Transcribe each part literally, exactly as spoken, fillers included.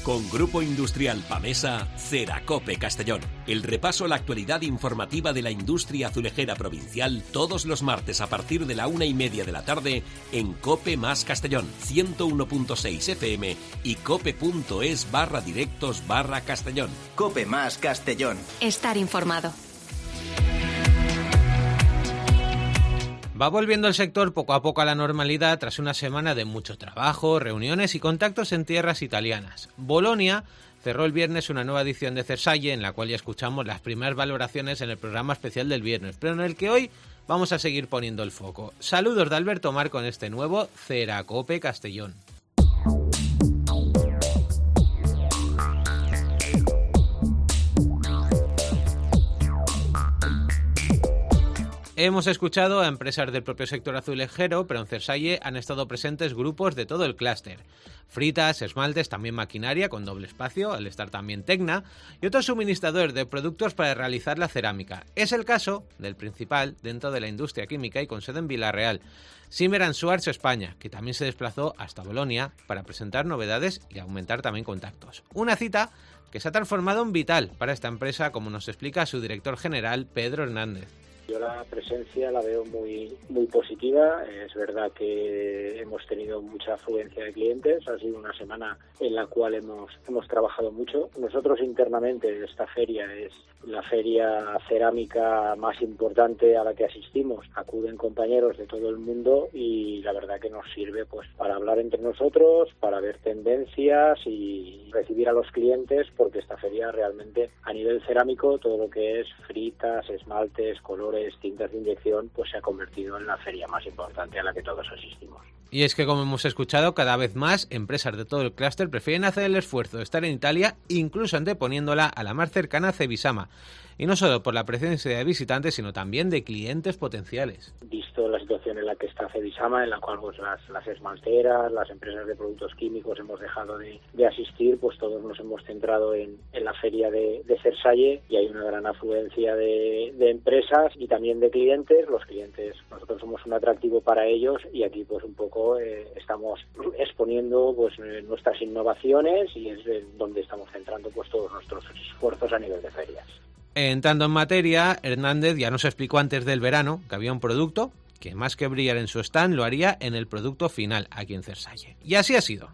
Con Grupo Industrial Pamesa, Ceracope Castellón. El repaso a la actualidad informativa de la industria azulejera provincial todos los martes a partir de la una y media de la tarde en Cope más Castellón, ciento uno punto seis F M y cope.es barra directos barra Castellón. Cope más Castellón. Estar informado. Va volviendo el sector poco a poco a la normalidad tras una semana de mucho trabajo, reuniones y contactos en tierras italianas. Bolonia cerró el viernes una nueva edición de Cersalle, en la cual ya escuchamos las primeras valoraciones en el programa especial del viernes, pero en el que hoy vamos a seguir poniendo el foco. Saludos de Alberto Mar con este nuevo Ceracope Castellón. Hemos escuchado a empresas del propio sector azulejero, pero en Cersalle han estado presentes grupos de todo el clúster. Fritas, esmaltes, también maquinaria con doble espacio, al estar también Tecna, y otros suministradores de productos para realizar la cerámica. Es el caso del principal dentro de la industria química y con sede en Villarreal, Zimmer and Schwarz España, que también se desplazó hasta Bolonia para presentar novedades y aumentar también contactos. Una cita que se ha transformado en vital para esta empresa, como nos explica su director general, Pedro Hernández. Yo la presencia la veo muy muy positiva. Es verdad que hemos tenido mucha afluencia de clientes. Ha sido una semana en la cual hemos hemos trabajado mucho. Nosotros internamente esta feria es la feria cerámica más importante a la que asistimos. Acuden compañeros de todo el mundo y la verdad que nos sirve pues para hablar entre nosotros, para ver tendencias y recibir a los clientes, porque esta feria realmente a nivel cerámico, todo lo que es fritas, esmaltes, colores, tintas de inyección, pues se ha convertido en la feria más importante a la que todos asistimos. Y es que, como hemos escuchado, cada vez más empresas de todo el clúster prefieren hacer el esfuerzo de estar en Italia, incluso anteponiéndola a la más cercana Cebisama. Y no solo por la presencia de visitantes, sino también de clientes potenciales. Visto la situación en la que está Cebisama, en la cual pues, las, las esmalteras, las empresas de productos químicos hemos dejado de, de asistir, pues todos nos hemos centrado en, en la feria de, de Cersalle, y hay una gran afluencia de, de empresas y también de clientes. Los clientes, nosotros somos un atractivo para ellos, y aquí pues un poco eh, estamos exponiendo pues nuestras innovaciones, y es donde estamos centrando pues todos nuestros esfuerzos a nivel de ferias. Entrando en materia, Hernández ya nos explicó antes del verano que había un producto que más que brillar en su stand lo haría en el producto final aquí en Cersalle. Y así ha sido.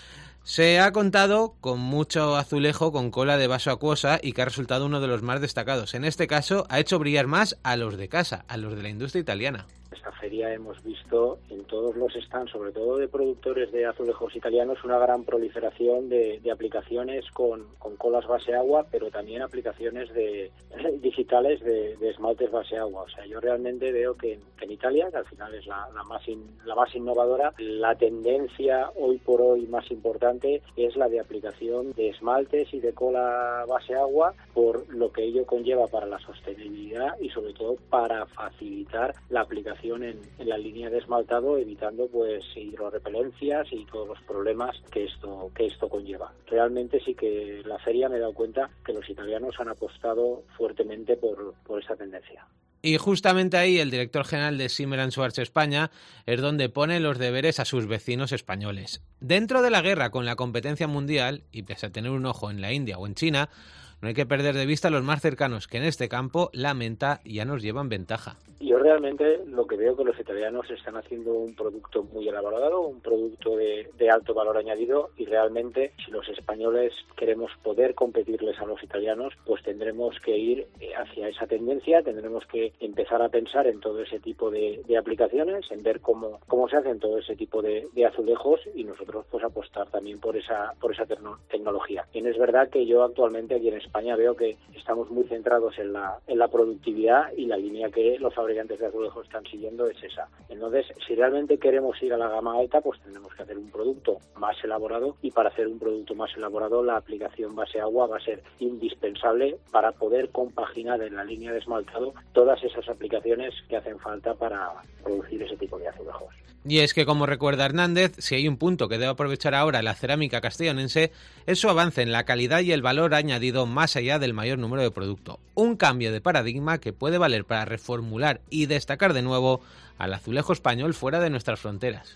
Se ha contado con mucho azulejo con cola de vaso acuosa y que ha resultado uno de los más destacados. En este caso ha hecho brillar más a los de casa, a los de la industria italiana. Esta feria hemos visto en todos los stands, sobre todo de productores de azulejos italianos, una gran proliferación de, de aplicaciones con, con colas base agua, pero también aplicaciones de, digitales de, de esmaltes base agua. O sea, yo realmente veo que, que en Italia, que al final es la, la, más in, la más innovadora, la tendencia hoy por hoy más importante es la de aplicación de esmaltes y de cola base agua, por lo que ello conlleva para la sostenibilidad y sobre todo para facilitar la aplicación En, en la línea de esmaltado, evitando pues hidrorrepelencias y todos los problemas que esto que esto conlleva. Realmente sí que la feria me he dado cuenta que los italianos han apostado fuertemente por, por esta tendencia. Y justamente ahí el director general de Zimmer and Schwarz España es donde pone los deberes a sus vecinos españoles. Dentro de la guerra con la competencia mundial, y pese a tener un ojo en la India o en China, no hay que perder de vista a los más cercanos, que en este campo, la menta, ya nos llevan ventaja. Yo realmente lo que veo que los italianos están haciendo un producto muy elaborado, un producto de, de alto valor añadido, y realmente si los españoles queremos poder competirles a los italianos, pues tendremos que ir hacia esa tendencia, tendremos que empezar a pensar en todo ese tipo de, de aplicaciones, en ver cómo, cómo se hacen todo ese tipo de, de azulejos, y nosotros pues apostar también por esa, por esa tecno, tecnología. Y es verdad que yo actualmente aquí en España veo que estamos muy centrados en la, en la productividad, y la línea que los fabricantes de azulejos están siguiendo es esa. Entonces, si realmente queremos ir a la gama alta, pues tendremos que hacer un producto más elaborado, y para hacer un producto más elaborado la aplicación base agua va a ser indispensable para poder compaginar en la línea de esmaltado todas esas aplicaciones que hacen falta para producir ese tipo de azulejos. Y es que, como recuerda Hernández, si hay un punto que debe aprovechar ahora la cerámica castellonense, es su avance en la calidad y el valor añadido más allá del mayor número de producto. Un cambio de paradigma que puede valer para reformular y destacar de nuevo al azulejo español fuera de nuestras fronteras. El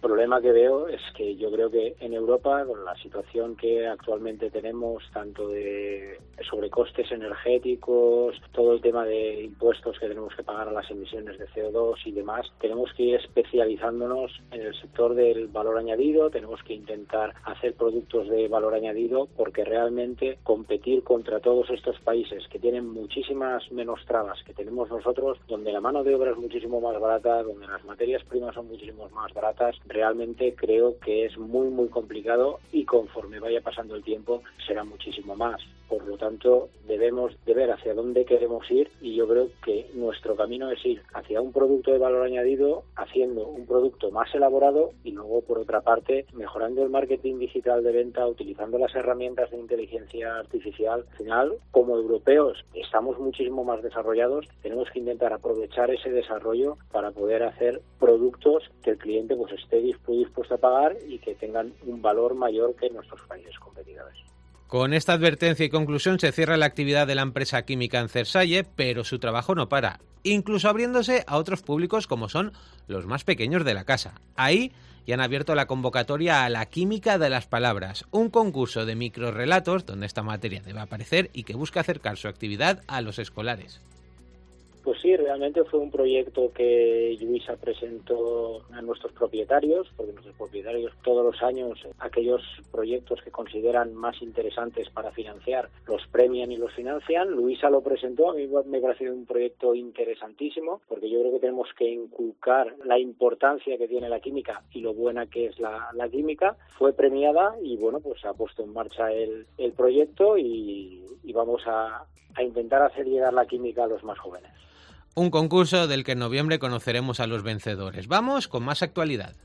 problema que veo es que yo creo que en Europa, con la situación que actualmente tenemos, tanto de sobrecostes energéticos, todo el tema de impuestos que tenemos que pagar a las emisiones de C O dos y demás, tenemos que ir especializándonos en el sector del valor añadido, tenemos que intentar hacer productos de valor añadido, porque realmente competir contra todos estos países que tienen muchísimas menos trabas que tenemos nosotros, donde la mano de obra es muchísimo más barata, donde las materias primas son muchísimo más baratas, realmente creo que es muy muy complicado y conforme vaya pasando el tiempo será muchísimo más. Por lo tanto, debemos de ver hacia dónde queremos ir, y yo creo que nuestro camino es ir hacia un producto de valor añadido, haciendo un producto más elaborado y luego, por otra parte, mejorando el marketing digital de venta, utilizando las herramientas de inteligencia artificial. Al final, como europeos, estamos muchísimo más desarrollados, tenemos que intentar aprovechar ese desarrollo para poder hacer productos que el cliente pues esté dispuesto a pagar y que tengan un valor mayor que nuestros países competidores. Con esta advertencia y conclusión se cierra la actividad de la empresa química en Cersalle, pero su trabajo no para, incluso abriéndose a otros públicos como son los más pequeños de la casa. Ahí ya han abierto la convocatoria a la química de las palabras, un concurso de microrrelatos donde esta materia debe aparecer y que busca acercar su actividad a los escolares. Pues sí, realmente fue un proyecto que Lluïsa presentó a nuestros propietarios, porque nuestros propietarios todos los años aquellos proyectos que consideran más interesantes para financiar los premian y los financian. Lluïsa lo presentó, a mí me pareció un proyecto interesantísimo, porque yo creo que tenemos que inculcar la importancia que tiene la química y lo buena que es la, la química. Fue premiada y bueno, pues se ha puesto en marcha el, el proyecto y, y vamos a, a intentar hacer llegar la química a los más jóvenes. Un concurso del que en noviembre conoceremos a los vencedores. Vamos con más actualidad.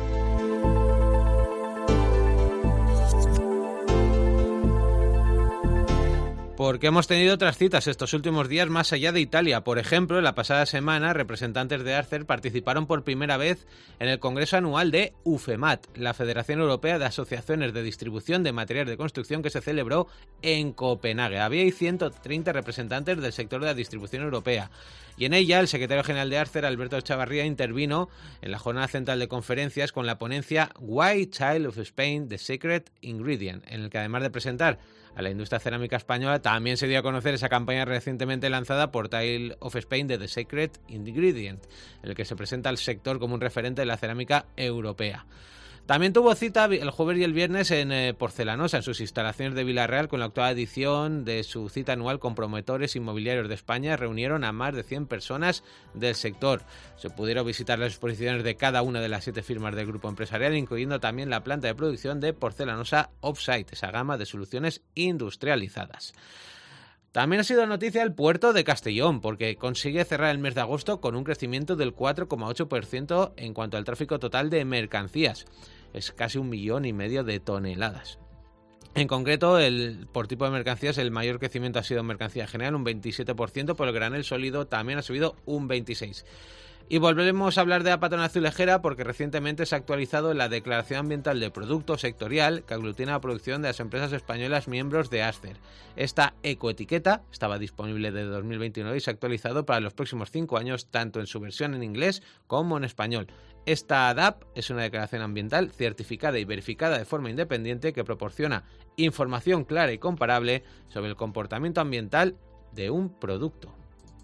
Porque hemos tenido otras citas estos últimos días más allá de Italia. Por ejemplo, la pasada semana, representantes de Arcer participaron por primera vez en el Congreso Anual de UFEMAT, la Federación Europea de Asociaciones de Distribución de Materiales de Construcción, que se celebró en Copenhague. Había ciento treinta representantes del sector de la distribución europea. Y en ella, el secretario general de Arcer, Alberto Chavarría, intervino en la jornada central de conferencias con la ponencia Why Child of Spain, The Secret Ingredient, en el que además de presentar a la industria cerámica española, también se dio a conocer esa campaña recientemente lanzada por Tile of Spain de The Secret Ingredient, en el que se presenta al sector como un referente de la cerámica europea. También tuvo cita el jueves y el viernes en eh, Porcelanosa, en sus instalaciones de Villarreal, con la actual edición de su cita anual con promotores inmobiliarios de España. Reunieron a más de cien personas del sector. Se pudieron visitar las exposiciones de cada una de las siete firmas del grupo empresarial, incluyendo también la planta de producción de Porcelanosa Offsite, esa gama de soluciones industrializadas. También ha sido noticia el puerto de Castellón, porque consigue cerrar el mes de agosto con un crecimiento del cuatro coma ocho por ciento en cuanto al tráfico total de mercancías. Es casi un millón y medio de toneladas. En concreto, el, por tipo de mercancías, el mayor crecimiento ha sido en mercancía general, un veintisiete por ciento, pero el granel sólido también ha subido un veintiséis por ciento. Y volveremos a hablar de la patronal azulejera porque recientemente se ha actualizado la Declaración Ambiental de Producto Sectorial que aglutina la producción de las empresas españolas miembros de Arcer. Esta ecoetiqueta estaba disponible desde dos mil veintinueve y se ha actualizado para los próximos cinco años, tanto en su versión en inglés como en español. Esta D A P es una declaración ambiental certificada y verificada de forma independiente que proporciona información clara y comparable sobre el comportamiento ambiental de un producto.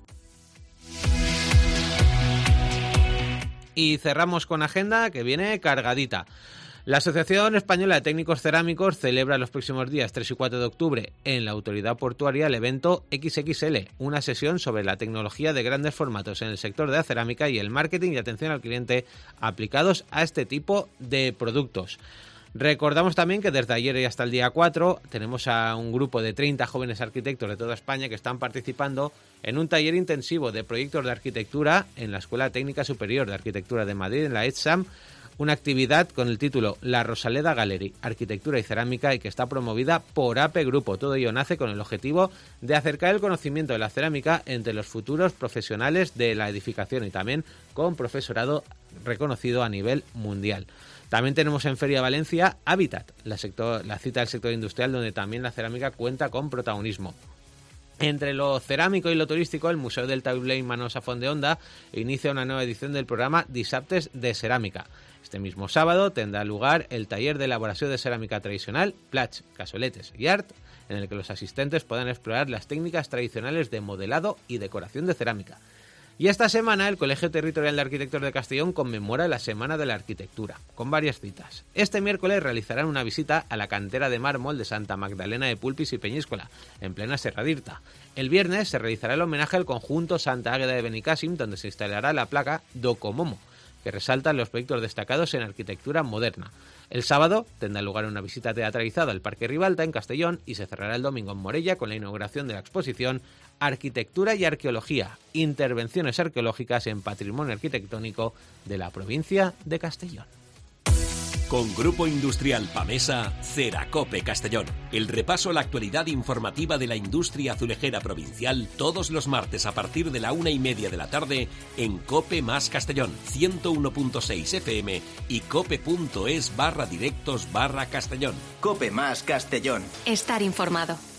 Y cerramos con agenda que viene cargadita. La Asociación Española de Técnicos Cerámicos celebra los próximos días tres y cuatro de octubre en la Autoridad Portuaria el evento equis equis ele, una sesión sobre la tecnología de grandes formatos en el sector de la cerámica y el marketing y atención al cliente aplicados a este tipo de productos. Recordamos también que desde ayer y hasta el día cuatro tenemos a un grupo de treinta jóvenes arquitectos de toda España que están participando en un taller intensivo de proyectos de arquitectura en la Escuela Técnica Superior de Arquitectura de Madrid, en la ETSAM, una actividad con el título La Rosaleda Gallery, Arquitectura y Cerámica, y que está promovida por A P E Grupo. Todo ello nace con el objetivo de acercar el conocimiento de la cerámica entre los futuros profesionales de la edificación y también con profesorado reconocido a nivel mundial. También tenemos en Feria Valencia Habitat, la, sector, la cita del sector industrial, donde también la cerámica cuenta con protagonismo. Entre lo cerámico y lo turístico, el Museo del Taulell Manos a Fondeonda inicia una nueva edición del programa Dissabtes de Ceràmica. Este mismo sábado tendrá lugar el taller de elaboración de cerámica tradicional, plats, cazoletes y art, en el que los asistentes podrán explorar las técnicas tradicionales de modelado y decoración de cerámica. Y esta semana el Colegio Territorial de Arquitectos de Castellón conmemora la Semana de la Arquitectura, con varias citas. Este miércoles realizarán una visita a la cantera de mármol de Santa Magdalena de Pulpis y Peñíscola, en plena Serra d'Irta. El viernes se realizará el homenaje al conjunto Santa Águeda de Benicàssim, donde se instalará la placa Docomomo, que resalta los proyectos destacados en arquitectura moderna. El sábado tendrá lugar una visita teatralizada al Parque Ribalta en Castellón y se cerrará el domingo en Morella con la inauguración de la exposición Arquitectura y Arqueología, intervenciones arqueológicas en patrimonio arquitectónico de la provincia de Castellón. Con Grupo Industrial Pamesa, Ceracope Castellón. El repaso a la actualidad informativa de la industria azulejera provincial todos los martes a partir de la una y media de la tarde en Cope más Castellón, ciento uno punto seis F M y cope.es barra directos barra Castellón. Cope más Castellón. Estar informado.